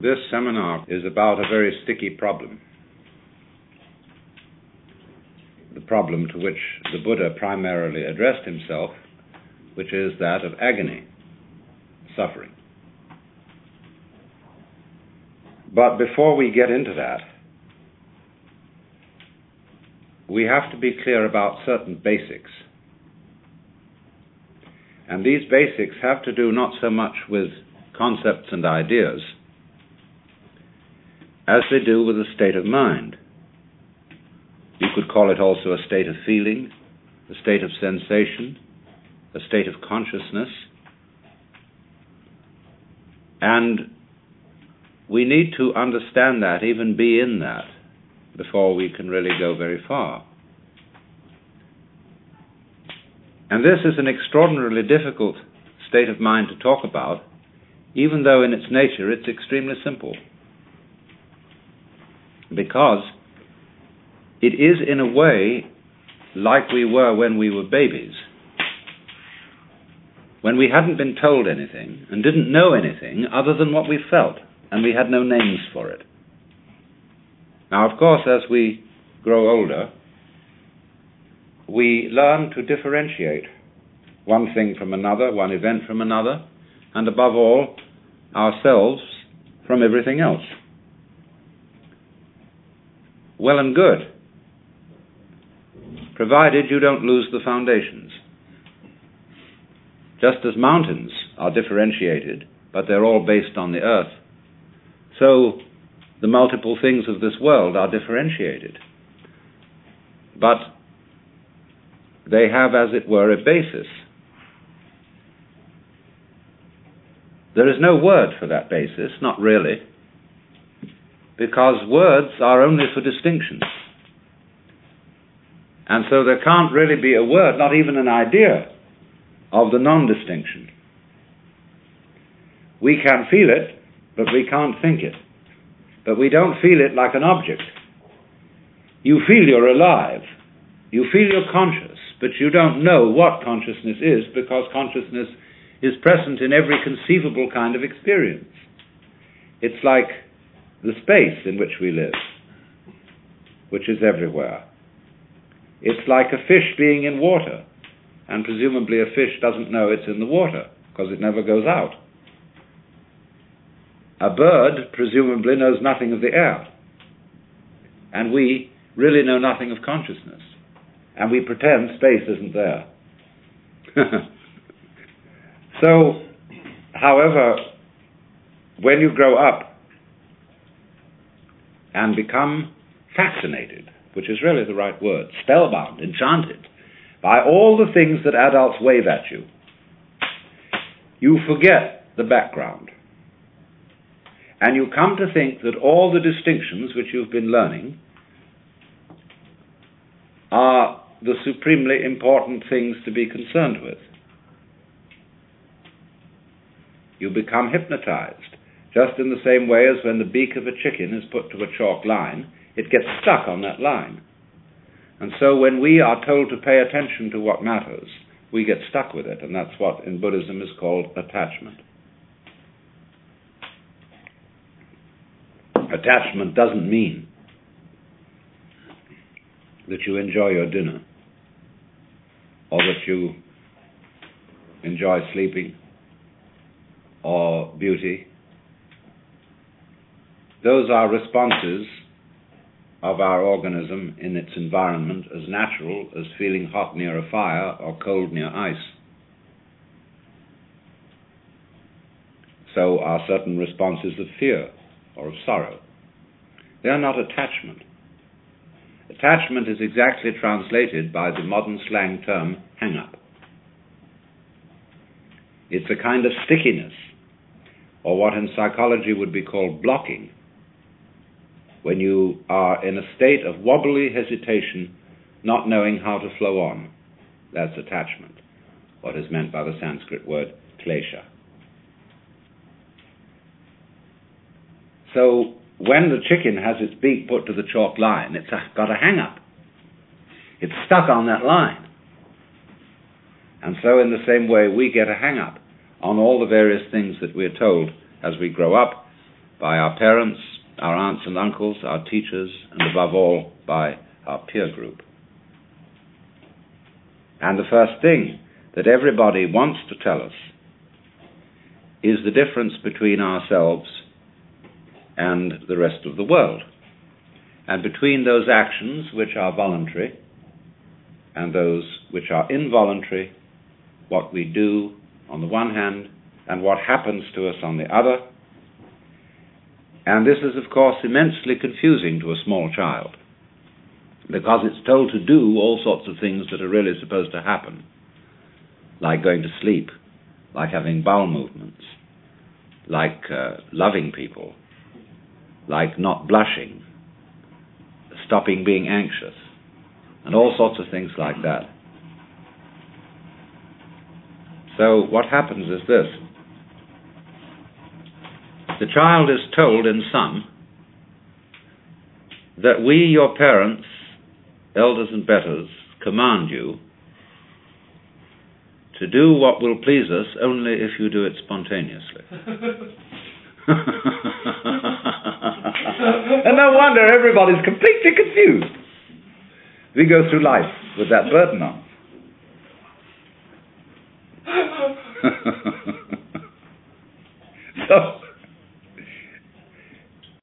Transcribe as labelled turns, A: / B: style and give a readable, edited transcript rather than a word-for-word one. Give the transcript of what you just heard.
A: This seminar is about a very sticky problem. The problem to which the Buddha primarily addressed himself, which is that of agony, suffering. But before we get into that, we have to be clear about certain basics. And these basics have to do not so much with concepts and ideas as they do with a state of mind. You could call it also a state of feeling, a state of sensation, a state of consciousness. And we need to understand that, even be in that, before we can really go very far. And this is an extraordinarily difficult state of mind to talk about, even though in its nature it's extremely simple. Because it is in a way like we were when we were babies, when we hadn't been told anything and didn't know anything other than what we felt, and we had no names for it. Now, of course, as we grow older, we learn to differentiate one thing from another, one event from another, and above all, ourselves from everything else. Well and good, provided you don't lose the foundations. Just as mountains are differentiated, but they're all based on the earth, so the multiple things of this world are differentiated. But they have, as it were, a basis. There is no word for that basis, not really, because words are only for distinctions. And so there can't really be a word, not even an idea, of the non-distinction. We can feel it, but we can't think it. But we don't feel it like an object. You feel you're alive. You feel you're conscious, but you don't know what consciousness is, because consciousness is present in every conceivable kind of experience. It's like the space in which we live, which is everywhere. It's like a fish being in water, and presumably a fish doesn't know it's in the water, because it never goes out. A bird presumably knows nothing of the air, and we really know nothing of consciousness, and we pretend space isn't there. So, however, when you grow up and become fascinated, which is really the right word, spellbound, enchanted, by all the things that adults wave at you, you forget the background. And you come to think that all the distinctions which you've been learning are the supremely important things to be concerned with. You become hypnotized, just in the same way as when the beak of a chicken is put to a chalk line, it gets stuck on that line. And so when we are told to pay attention to what matters, we get stuck with it, and that's what in Buddhism is called attachment. Attachment doesn't mean that you enjoy your dinner, or that you enjoy sleeping, or beauty. Those are responses of our organism in its environment, as natural as feeling hot near a fire or cold near ice. So are certain responses of fear or of sorrow. They are not attachment. Attachment is exactly translated by the modern slang term hang-up. It's a kind of stickiness, or what in psychology would be called blocking, when you are in a state of wobbly hesitation, not knowing how to flow on. That's attachment, what is meant by the Sanskrit word klesha. So when the chicken has its beak put to the chalk line, it's got a hang-up. It's stuck on that line. And so in the same way, we get a hang-up on all the various things that we're told as we grow up by our parents, our aunts and uncles, our teachers, and above all, by our peer group. And the first thing that everybody wants to tell us is the difference between ourselves and the rest of the world, and between those actions which are voluntary and those which are involuntary, what we do on the one hand and what happens to us on the other. And this is, of course, immensely confusing to a small child, because it's told to do all sorts of things that are really supposed to happen, like going to sleep, like having bowel movements, like loving people, like not blushing, stopping being anxious, and all sorts of things like that. So what happens is this. The child is told in sum that we, your parents, elders and betters, command you to do what will please us only if you do it spontaneously. And no wonder everybody's completely confused. We go through life with that burden on.